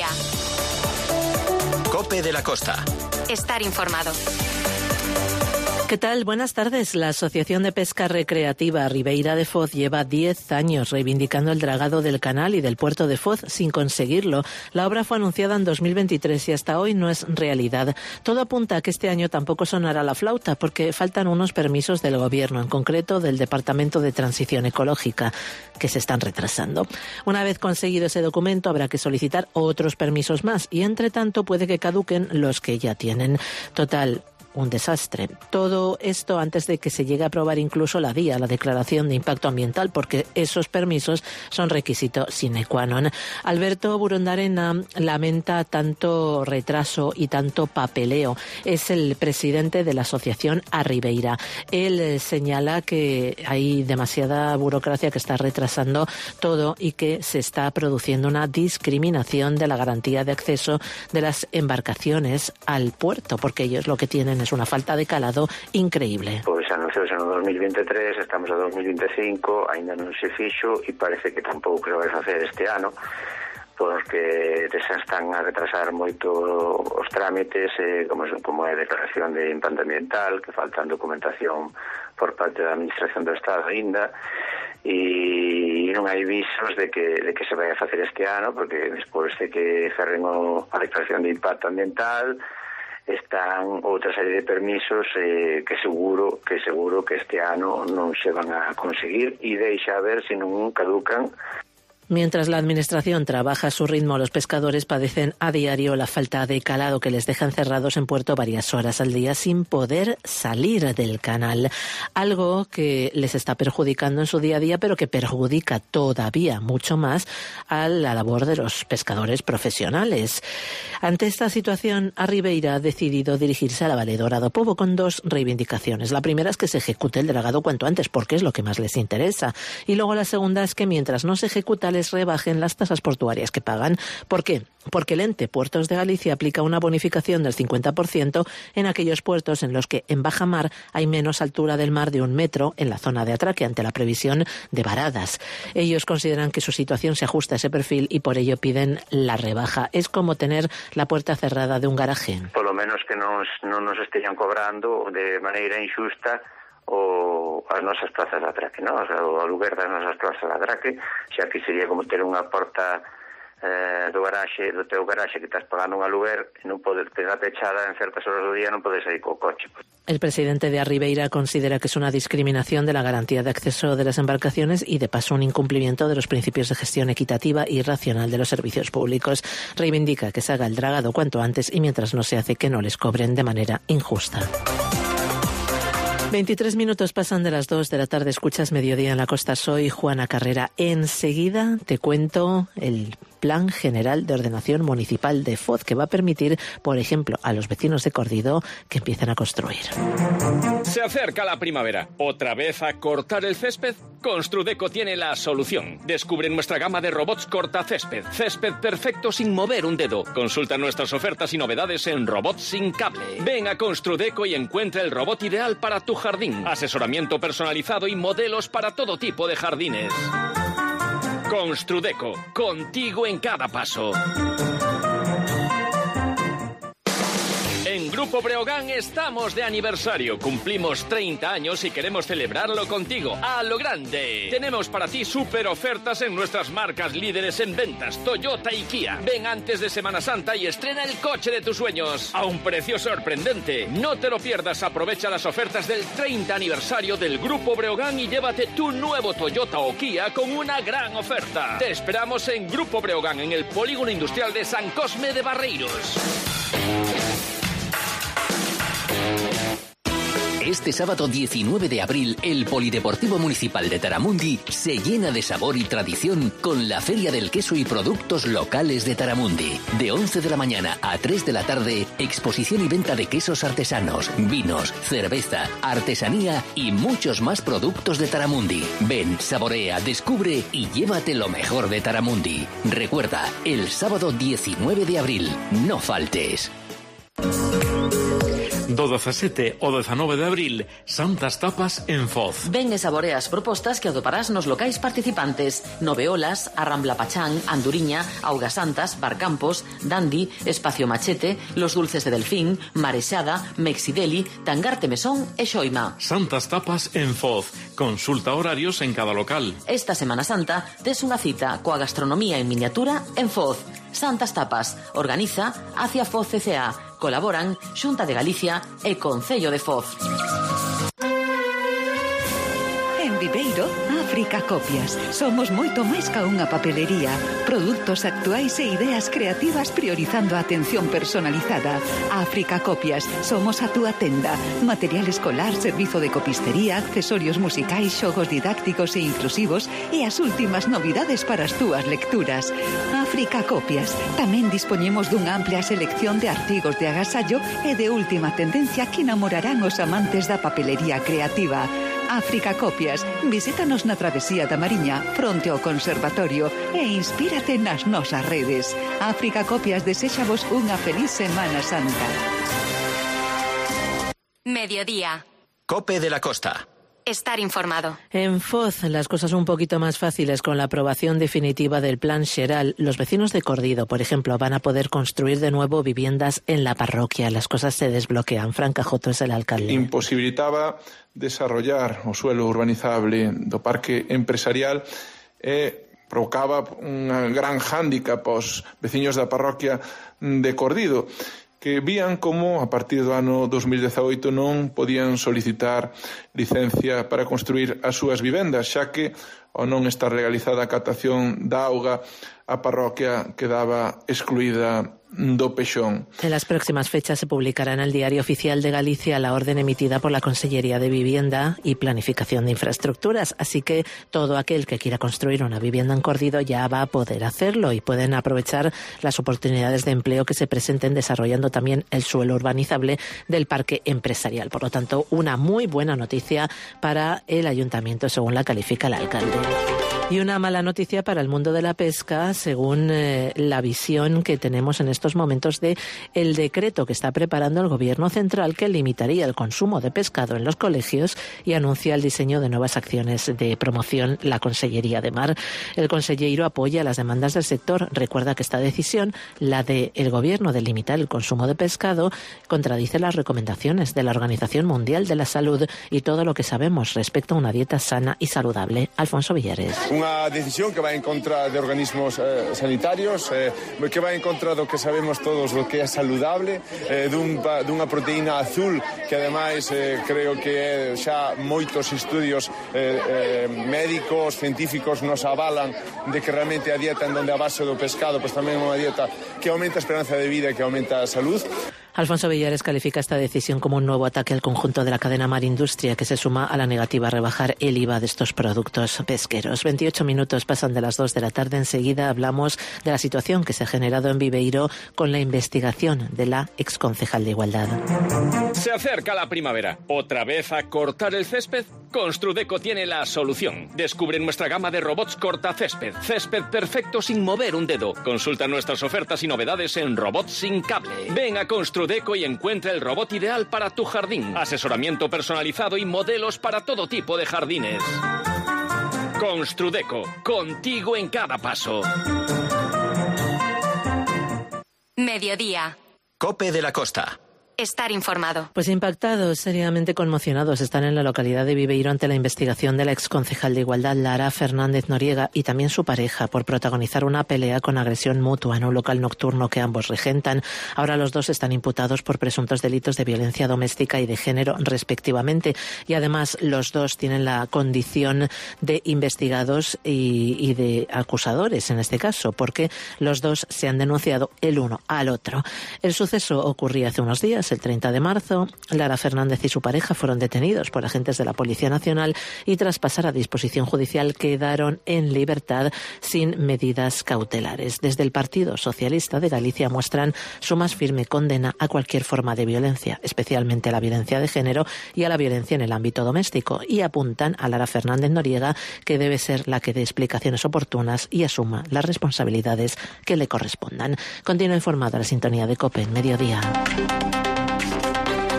día. COPE de la Costa. Estar informado. ¿Qué tal? Buenas tardes. La Asociación de Pesca Recreativa Ribeira de Foz lleva 10 años reivindicando el dragado del canal y del puerto de Foz sin conseguirlo. La obra fue anunciada en 2023 y hasta hoy no es realidad. Todo apunta a que este año tampoco sonará la flauta porque faltan unos permisos del Gobierno, en concreto del Departamento de Transición Ecológica, que se están retrasando. Una vez conseguido ese documento habrá que solicitar otros permisos más y entre tanto puede que caduquen los que ya tienen. Total, un desastre. Todo esto antes de que se llegue a aprobar incluso la DIA, la Declaración de Impacto Ambiental, porque esos permisos son requisito sine qua non. Alberto Burondarena lamenta tanto retraso y tanto papeleo. Es el presidente de la Asociación Arribeira. Él señala que hay demasiada burocracia que está retrasando todo y que se está produciendo una discriminación de la garantía de acceso de las embarcaciones al puerto, porque ellos lo que tienen es una falta de calado increíble. Pois anunciouse no 2023, estamos a 2025, aínda non se fixo e parece que tampouco se vai facer este ano, porque se están a retrasar moito os trámites, como é a declaración de impacto ambiental, que faltan documentación por parte da Administración do Estado aínda, e non hai visos de que se vai a facer este ano, porque despois de que cerren a declaración de impacto ambiental están outra serie de permisos que seguro que este ano non se van a conseguir e deixa a ver se non caducan. Mientras la Administración trabaja a su ritmo, los pescadores padecen a diario la falta de calado que les deja encerrados en puerto varias horas al día sin poder salir del canal. Algo que les está perjudicando en su día a día, pero que perjudica todavía mucho más a la labor de los pescadores profesionales. Ante esta situación, Arribeira ha decidido dirigirse a la valedora do Pobo con dos reivindicaciones. La primera es que se ejecute el dragado cuanto antes, porque es lo que más les interesa. Y luego la segunda es que mientras no se ejecuta, les rebajen las tasas portuarias que pagan. ¿Por qué? Porque el ente Puertos de Galicia aplica una bonificación del 50% en aquellos puertos en los que en baja mar hay menos altura del mar de 1 metro en la zona de atraque ante la previsión de varadas. Ellos consideran que su situación se ajusta a ese perfil y por ello piden la rebaja. Es como tener la puerta cerrada de un garaje. Por lo menos que non nos estean cobrando de maneira injusta o as nosas plazas de atraque, non? O sea, o aluguer das nosas plazas de atraque, xa que sería como ter unha porta do teu garaxe que estás pagando un aluguer e non poder ter pechada en certas horas do día, non podes sair co coche. El presidente de Arribeira considera que es una discriminación de la garantía de acceso de las embarcaciones y de paso un incumplimiento de los principios de gestión equitativa y racional de los servicios públicos. Reivindica que se haga el dragado cuanto antes y mientras no se hace que no les cobren de manera injusta. 23 minutos pasan de las 2 de la tarde. Escuchas Mediodía en la Costa. Soy Juana Carrera. Enseguida te cuento el Plan General de Ordenación Municipal de Foz, que va a permitir, por ejemplo, a los vecinos de Cordido que empiecen a construir. Se acerca la primavera. ¿Otra vez a cortar el césped? Construdeco tiene la solución. Descubre nuestra gama de robots cortacésped. Césped perfecto sin mover un dedo. Consulta nuestras ofertas y novedades en Robots sin cable. Ven a Construdeco y encuentra el robot ideal para tu jardín. Asesoramiento personalizado y modelos para todo tipo de jardines. Construdeco, contigo en cada paso. En Grupo Breogán estamos de aniversario. Cumplimos 30 años y queremos celebrarlo contigo, a lo grande. Tenemos para ti súper ofertas en nuestras marcas líderes en ventas, Toyota y Kia. Ven antes de Semana Santa y estrena el coche de tus sueños a un precio sorprendente. No te lo pierdas, aprovecha las ofertas del 30 aniversario del Grupo Breogán y llévate tu nuevo Toyota o Kia con una gran oferta. Te esperamos en Grupo Breogán, en el Polígono Industrial de San Cosme de Barreiros. Este sábado 19 de abril, el Polideportivo Municipal de Taramundi se llena de sabor y tradición con la Feria del Queso y Productos Locales de Taramundi. De 11 de la mañana a 3 de la tarde, exposición y venta de quesos artesanos, vinos, cerveza, artesanía y muchos más productos de Taramundi. Ven, saborea, descubre y llévate lo mejor de Taramundi. Recuerda, el sábado 19 de abril, no faltes. Do 17 ao 19 de abril, Santas Tapas en Foz. Ven e saborea as propostas que adoparás nos locais participantes. Noveolas, a Rambla Pachán, Anduriña, Augas Santas, Barcampos, Dandi, Espacio Machete, Los Dulces de Delfín, Marexada, Mexideli, Tangarte Mesón e Xoima. Santas Tapas en Foz. Consulta horarios en cada local. Esta Semana Santa tes unha cita coa gastronomía en miniatura en Foz. Santas Tapas. Organiza Hacia Foz CCA. Colaboran Xunta de Galicia e Concello de Foz. En Viveiro, África Copias. Somos moito máis ca unha papelería. Produtos actuais e ideas creativas priorizando a atención personalizada. África Copias. Somos a túa tenda. Material escolar, servizo de copistería, accesorios musicais, xogos didácticos e inclusivos e as últimas novidades para as túas lecturas. África Copias. Tamén dispoñemos dunha amplia selección de artigos de agasallo e de última tendencia que enamorarán os amantes da papelería creativa. África Copias. Visítanos na Travesía da Mariña, fronte ao Conservatorio, e inspírate nas nosas redes. África Copias deséxavos unha feliz Semana Santa. Mediodía. Cope de la Costa. Estar informado. En Foz, las cosas un poquito más fáciles con la aprobación definitiva del Plan Xeral. Los vecinos de Cordido, por ejemplo, van a poder construir de nuevo viviendas en la parroquia. Las cosas se desbloquean. Fran Cajoto es el alcalde. Imposibilitaba desarrollar o suelo urbanizable do parque empresarial e provocaba unha gran hándicap aos veciños da parroquia de Cordido, que vían como a partir do ano 2018 non podían solicitar licencia para construir as súas vivendas, xa que ao non estar legalizada a captación da auga, a parroquia quedaba excluída do pexón. En las próximas fechas se publicará en el Diario Oficial de Galicia la orden emitida por la Consellería de Vivienda y Planificación de Infraestructuras, así que todo aquel que quiera construir una vivienda en Cordido ya va a poder hacerlo y pueden aprovechar las oportunidades de empleo que se presenten desarrollando también el suelo urbanizable del parque empresarial. Por lo tanto, una muy buena noticia para el ayuntamiento, según la califica el alcalde. Y una mala noticia para el mundo de la pesca, según la visión que tenemos en estos momentos de el decreto que está preparando el Gobierno central, que limitaría el consumo de pescado en los colegios y anuncia el diseño de nuevas acciones de promoción la Consellería de Mar. El consellero apoya las demandas del sector. Recuerda que esta decisión, la del Gobierno de limitar el consumo de pescado, contradice las recomendaciones de la Organización Mundial de la Salud y todo lo que sabemos respecto a una dieta sana y saludable. Alfonso Villares. Unha decisión que vai en contra de organismos sanitarios, que vai en contra do que sabemos todos do que é saludable, dunha proteína azul que ademais creo que xa moitos estudios médicos, científicos nos avalan de que realmente a dieta en donde a base do pescado pues tamén é unha dieta que aumenta a esperanza de vida e que aumenta a salud. Alfonso Villares califica esta decisión como un nuevo ataque al conjunto de la cadena Mar Industria, que se suma a la negativa a rebajar el IVA de estos productos pesqueros. 28 minutos pasan de las 2 de la tarde. Enseguida hablamos de la situación que se ha generado en Viveiro con la investigación de la exconcejal de Igualdad. Se acerca la primavera. ¿Otra vez a cortar el césped? Construdeco tiene la solución. Descubre nuestra gama de robots cortacésped. Césped perfecto sin mover un dedo. Consulta nuestras ofertas y novedades en Robots sin cable. Ven a Construdeco y encuentra el robot ideal para tu jardín. Asesoramiento personalizado y modelos para todo tipo de jardines. Construdeco, contigo en cada paso. Mediodía. Cope de la Costa. Estar informado. Pues impactados, seriamente conmocionados, están en la localidad de Viveiro ante la investigación de la exconcejal de Igualdad, Lara Fernández Noriega, y también su pareja, por protagonizar una pelea con agresión mutua en un local nocturno que ambos regentan. Ahora los dos están imputados por presuntos delitos de violencia doméstica y de género, respectivamente. Y además los dos tienen la condición de investigados y de acusadores, en este caso, porque los dos se han denunciado el uno al otro. El suceso ocurría hace unos días, el 30 de marzo, Lara Fernández y su pareja fueron detenidos por agentes de la Policía Nacional y tras pasar a disposición judicial quedaron en libertad sin medidas cautelares. Desde el Partido Socialista de Galicia muestran su más firme condena a cualquier forma de violencia, especialmente a la violencia de género y a la violencia en el ámbito doméstico, y apuntan a Lara Fernández Noriega, que debe ser la que dé explicaciones oportunas y asuma las responsabilidades que le correspondan. Continúa informada la sintonía de COPE en Mediodía.